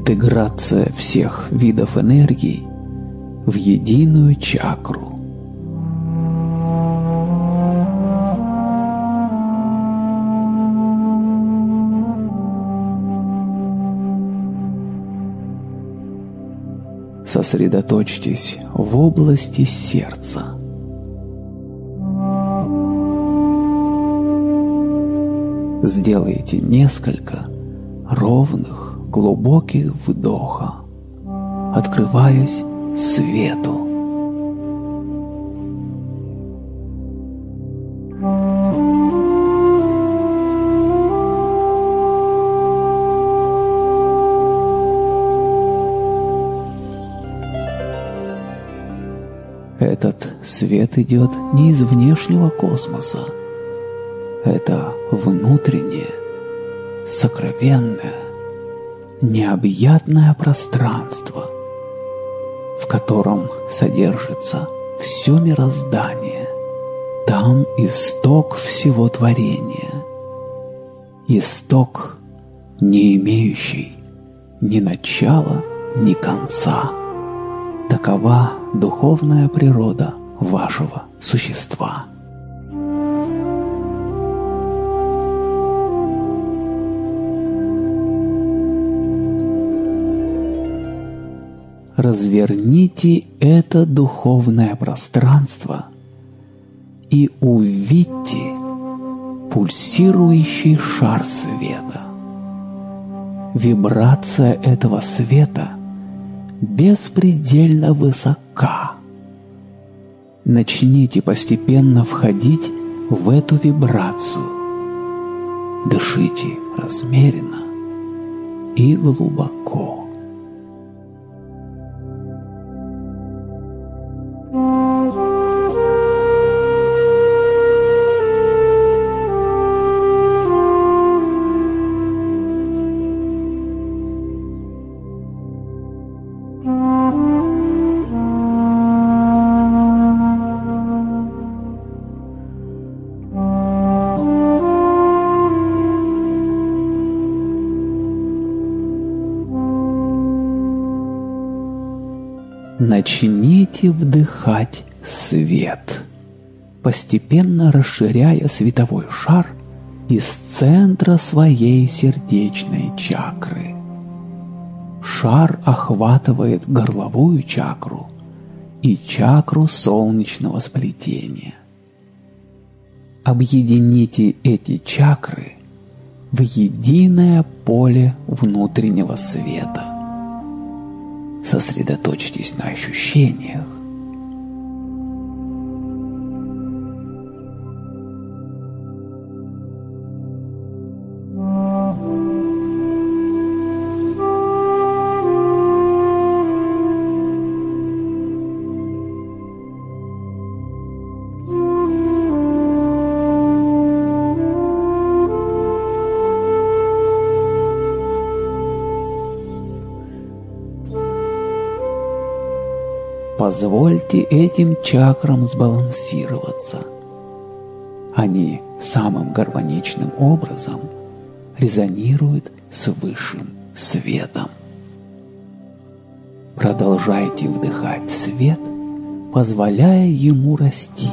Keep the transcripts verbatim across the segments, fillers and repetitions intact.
интеграция всех видов энергий в единую чакру. Сосредоточьтесь в области сердца. Сделайте несколько ровных, глубоких вдоха, открываясь свету. Этот свет идет не из внешнего космоса. Это внутреннее, сокровенное, необъятное пространство, в котором содержится все мироздание. Там исток всего творения. Исток, не имеющий ни начала, ни конца. Такова духовная природа вашего существа. Разверните это духовное пространство и увидьте пульсирующий шар света. Вибрация этого света беспредельно высока. Начните постепенно входить в эту вибрацию. Дышите размеренно и глубоко. Начните вдыхать свет, постепенно расширяя световой шар из центра своей сердечной чакры. Шар охватывает горловую чакру и чакру солнечного сплетения. Объедините эти чакры в единое поле внутреннего света. Сосредоточьтесь на ощущениях. Позвольте этим чакрам сбалансироваться. Они самым гармоничным образом резонируют с высшим светом. Продолжайте вдыхать свет, позволяя ему расти.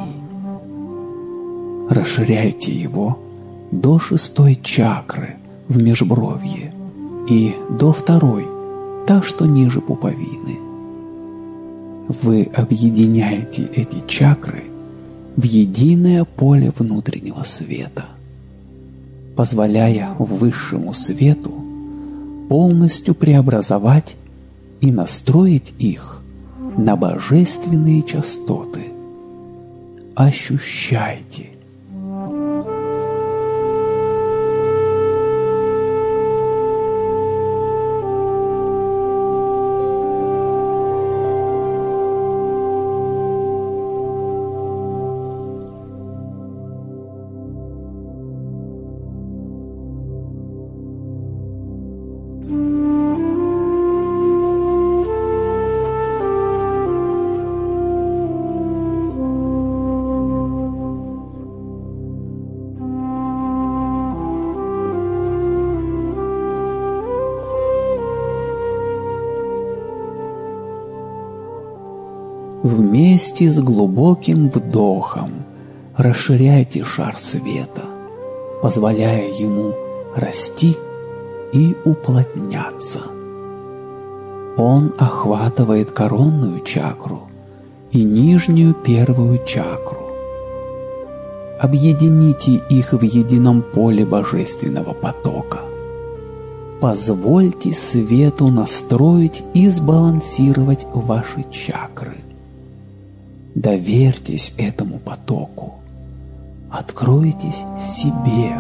Расширяйте его до шестой чакры в межбровье и до второй, та, что ниже пуповины. Вы объединяете эти чакры в единое поле внутреннего света, позволяя высшему свету полностью преобразовать и настроить их на божественные частоты. Ощущайте. Вместе с глубоким вдохом расширяйте шар света, позволяя ему расти и уплотняться. Он охватывает коронную чакру и нижнюю первую чакру. Объедините их в едином поле божественного потока. Позвольте свету настроить и сбалансировать ваши чакры. Доверьтесь этому потоку. Откройтесь себе.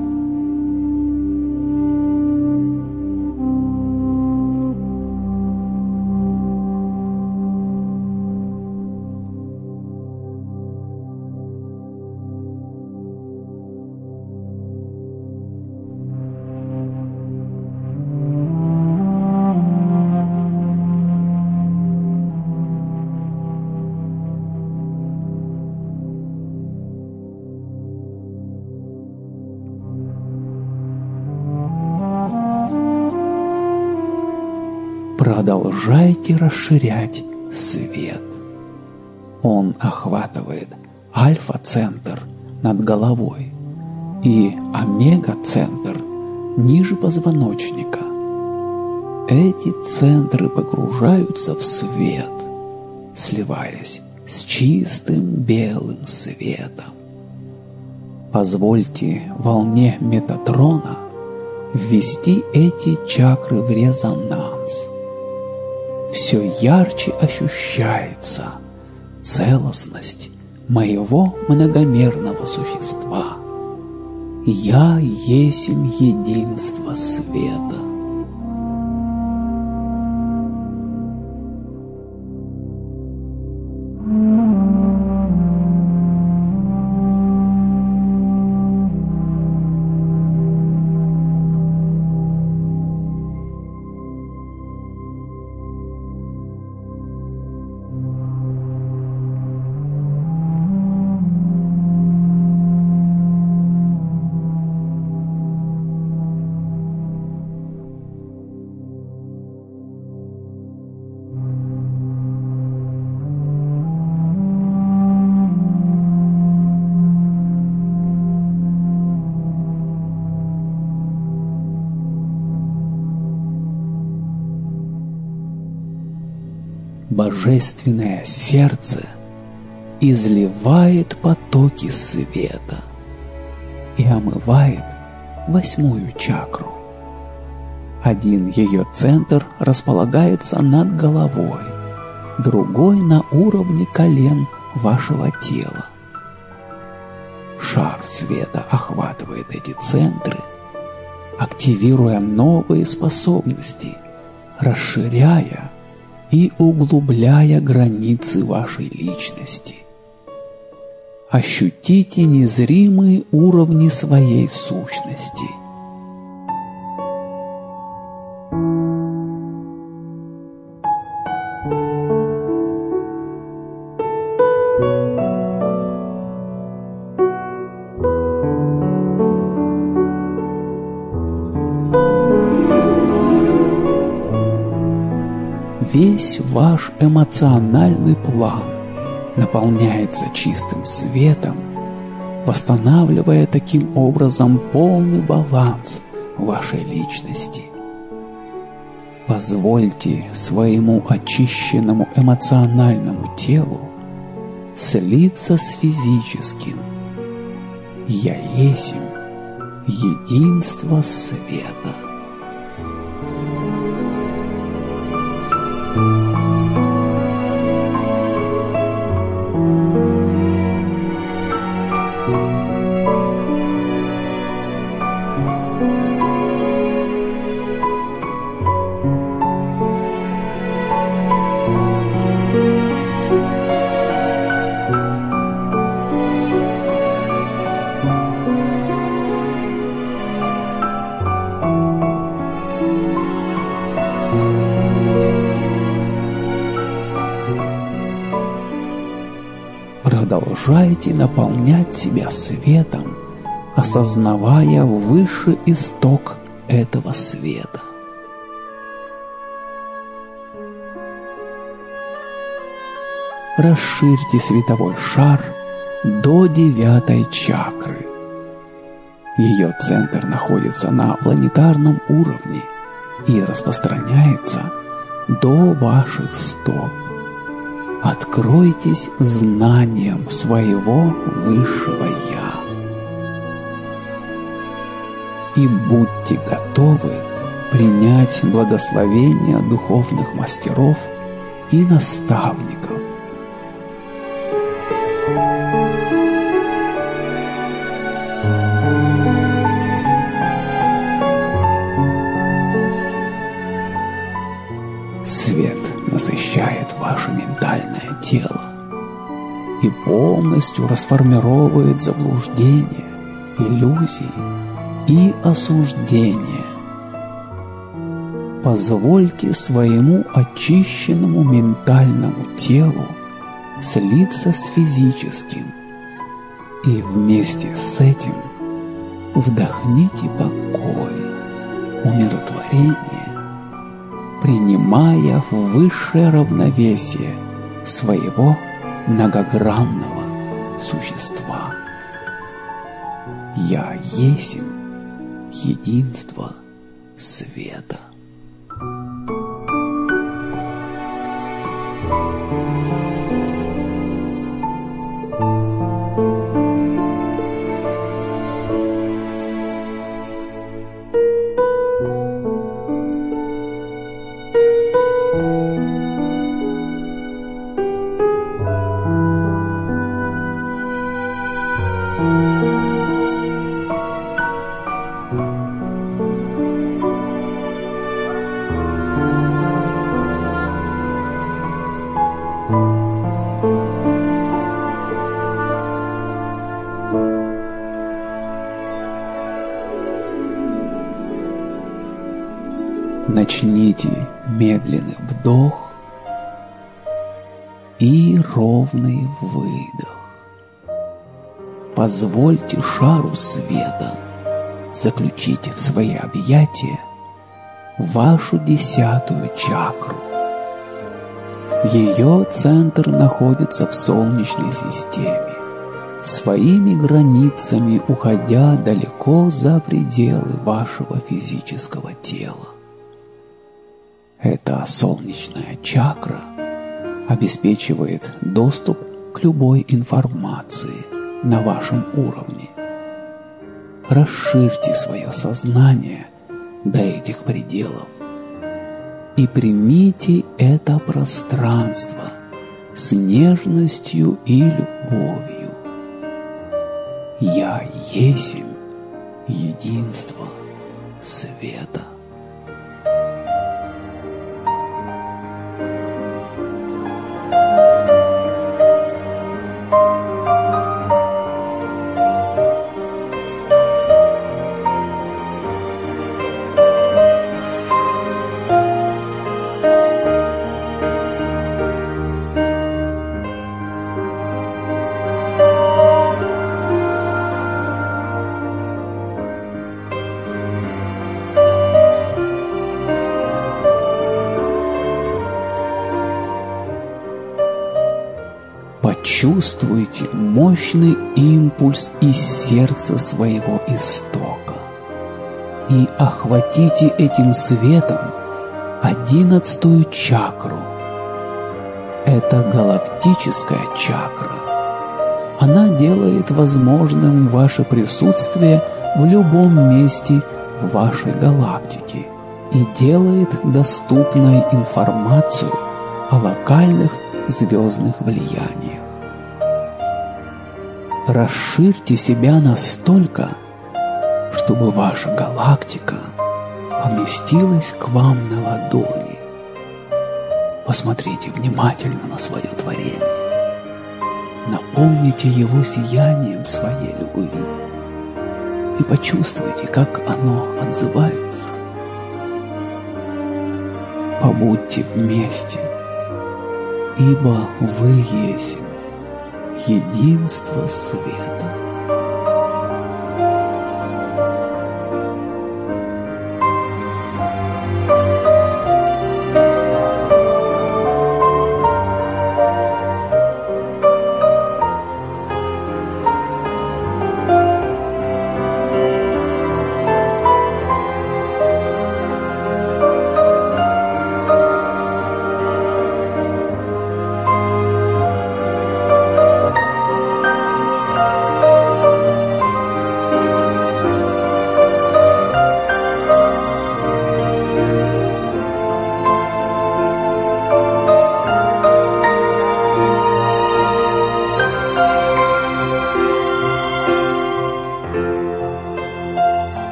Продолжайте расширять свет. Он охватывает альфа-центр над головой и омега-центр ниже позвоночника. Эти центры погружаются в свет, сливаясь с чистым белым светом. Позвольте волне Метатрона ввести эти чакры в резонанс. Все ярче ощущается целостность моего многомерного существа. Я есмь единство света. Божественное сердце изливает потоки света и омывает восьмую чакру. Один ее центр располагается над головой, другой на уровне колен вашего тела. Шар света охватывает эти центры, активируя новые способности, расширяя и углубляя границы вашей личности. Ощутите незримые уровни своей сущности. Весь ваш эмоциональный план наполняется чистым светом, восстанавливая таким образом полный баланс вашей личности. Позвольте своему очищенному эмоциональному телу слиться с физическим. Я есмь единство света. Продолжайте наполнять себя светом, осознавая высший исток этого света. расширьте световой шар до девятой чакры. Ее центр находится на планетарном уровне и распространяется до ваших стоп. Откройтесь знанием своего высшего Я. И будьте готовы принять благословения духовных мастеров и наставников. Свет насыщает ваше ментальное тело и полностью расформировывает заблуждения, иллюзии и осуждения. Позвольте своему очищенному ментальному телу слиться с физическим, и вместе с этим вдохните покой, умиротворение, принимая высшее равновесие своего многогранного существа. Я есть единство света. Начните медленный вдох и ровный выдох. Позвольте шару света заключить в свои объятия вашу десятую чакру. Ее центр находится в Солнечной системе, своими границами уходя далеко за пределы вашего физического тела. Эта солнечная чакра обеспечивает доступ к любой информации на вашем уровне. Расширьте свое сознание до этих пределов и примите это пространство с нежностью и любовью. Я есть единство света. Почувствуйте мощный импульс из сердца своего истока и охватите этим светом одиннадцатую чакру. Это галактическая чакра. Она делает возможным ваше присутствие в любом месте в вашей галактике и делает доступной информацию о локальных звездных влияниях. Расширьте себя настолько, чтобы ваша галактика поместилась к вам на ладони. Посмотрите внимательно на свое творение. Наполните его сиянием своей любви и почувствуйте, как оно отзывается. Побудьте вместе, ибо вы есть единство света.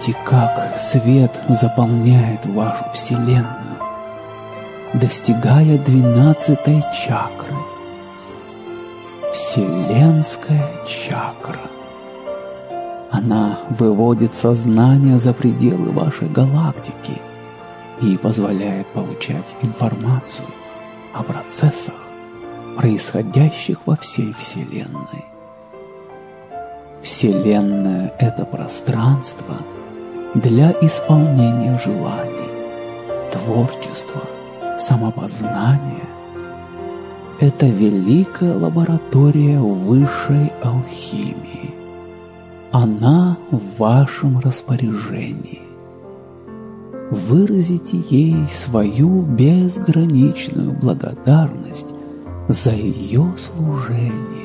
Видите, как свет заполняет вашу вселенную, достигая двенадцатой чакры. Вселенская чакра. Она выводит сознание за пределы вашей галактики и позволяет получать информацию о процессах, происходящих во всей Вселенной. Вселенная – это пространство для исполнения желаний, творчества, самопознания. Это великая лаборатория высшей алхимии. Она в вашем распоряжении. Выразите ей свою безграничную благодарность за ее служение.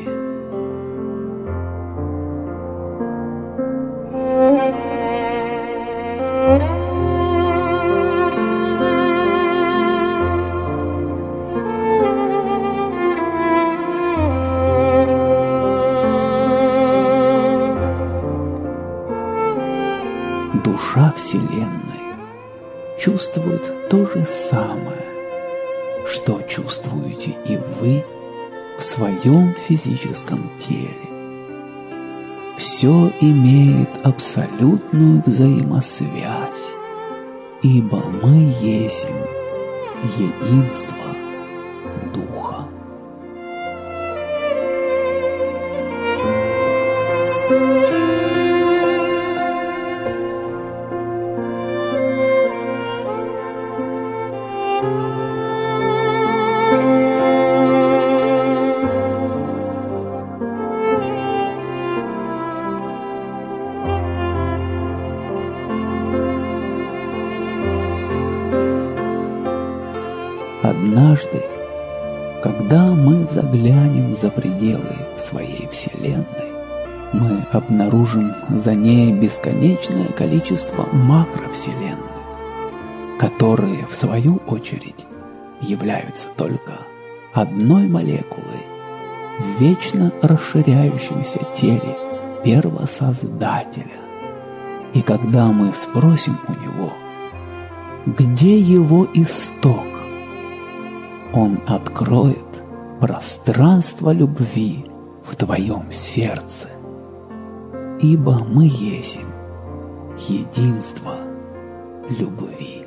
Душа Вселенной чувствует то же самое, что чувствуете и вы в своем физическом теле. Все имеет абсолютную взаимосвязь, ибо мы есть единство Духа. Однажды, когда мы заглянем за пределы своей Вселенной, мы обнаружим за ней бесконечное количество макровселенных, которые, в свою очередь, являются только одной молекулой в вечно расширяющемся теле Первосоздателя. И когда мы спросим у Него, где Его исток, Он откроет пространство любви в твоем сердце, ибо мы есть единство любви.